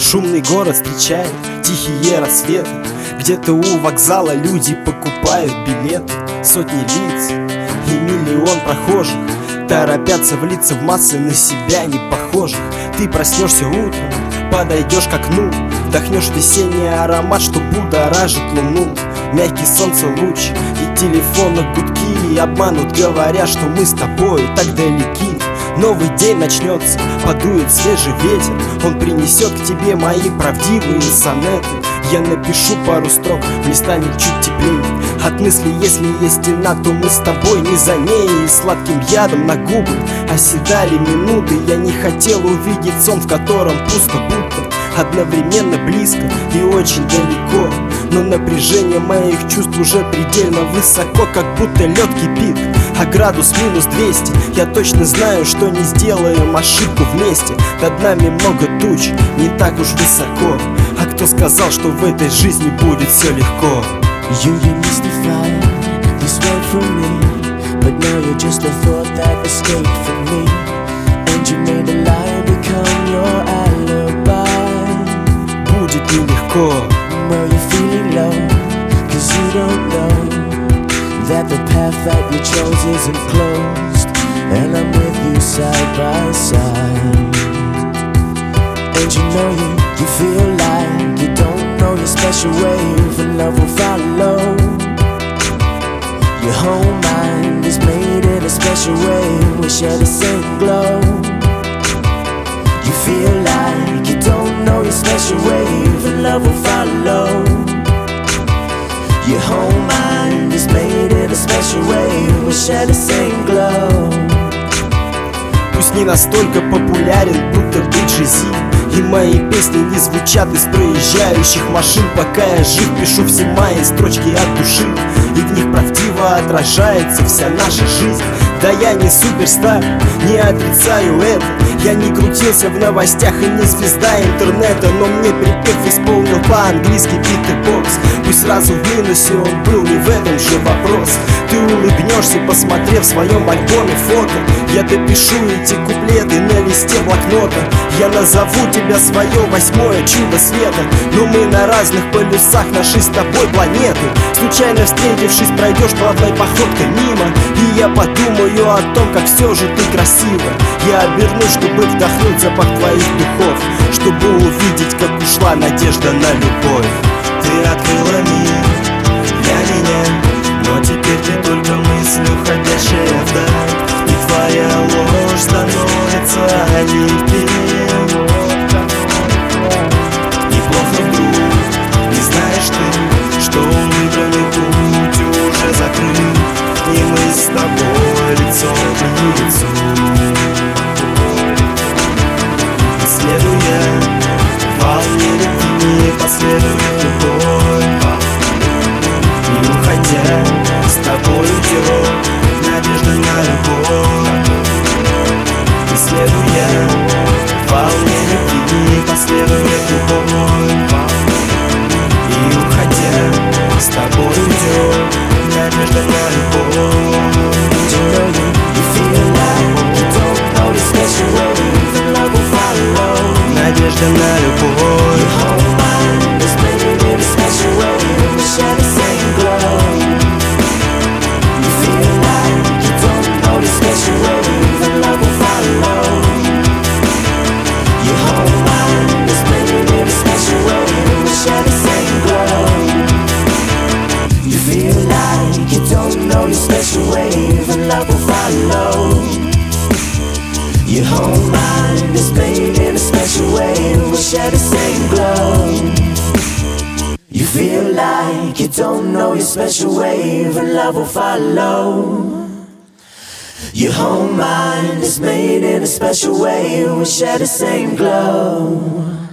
Шумный город встречает тихие рассветы. Где-то у вокзала люди покупают билеты. Сотни лиц и миллион прохожих торопятся влиться в массы на себя не похожих. Ты проснешься утром, подойдешь к окну, вдохнешь весенний аромат, что будоражит луну. Мягкий солнце луч и телефона гудки обманут, говоря, что мы с тобой так далеки. Новый день начнется, подует свежий ветер, он принесет к тебе мои правдивые сонеты. Я напишу пару строк, мне станет чуть теплее от мысли, если есть стена, то мы с тобой не за ней. И сладким ядом на губы оседали минуты. Я не хотел увидеть сон, в котором пусто, будто одновременно близко и очень далеко. Но напряжение моих чувств уже предельно высоко, как будто лед кипит, а градус минус 200. Я точно знаю, что не сделаем ошибку вместе. Над нами много туч, не так уж высоко. А кто сказал, что в этой жизни будет все легко? You demystify this world for me, but now you're just a thought that escaped from me. And you made a lie become your alibi. Будет нелегко. Well, you're feeling low, cause you don't know that the path that you chose isn't closed. And I'm with you side by side. And you know you feel like you don't know your special wave, and love will follow. Your whole mind is made in a special way, we share the same glow. You feel like you don't know your special wave, and love will follow. Your whole mind is made in a special way, we share the same glow. Пусть не настолько популярен, будто быть жизи, и мои песни не звучат из проезжающих машин. Пока я жив, пишу все мои строчки от души, и в них правдиво отражается вся наша жизнь. Да я не суперстар, не отрицаю это. Я не крутился в новостях и не звезда интернета, но мне припев исполнил по-английски битбокс. Пусть сразу в минусе он был, не в этом же вопрос. Ты улыбнешься, посмотрев в своем альбоме фото. Я допишу эти куплеты на листе блокнота. Я назову тебя свое 8-е чудо света. Но мы на разных полюсах нашей с тобой планеты. Случайно встретившись, пройдешь плавной походкой мимо, и я подумаю о том, как все же ты красива. Я обернусь, чтобы вдохнуть запах твоих духов, чтобы увидеть, как ушла надежда на любовь. Ты открыла мир для меня, но теперь ты только мысль, уходящая вдаль. И твоя ложь становится алиби. Неплохо вдруг, не знаешь ты, что выбранный путь уже закрыт, и мы с тобой лицом к лицу. Исследуя волне любви, последует любовь, и уходя с тобой уйдет надежда на любовь. Исследуя волне любви, последует любовь, и уходя с тобой уйдет надежда на любовь. You feel like you don't know your special wave, and love will follow. Надежда на любовь. Your whole mind is made in a special way, we share the same glow. You feel like you don't know your special wave, and love will follow. Your whole mind is made in a special way, we share the same glow. You feel like you don't know your special wave, and love will follow. Your whole mind is made in a special way, we share the same glow. You feel like you don't know your special wave, and love will follow. Your whole mind is made in a special way, we share the same glow.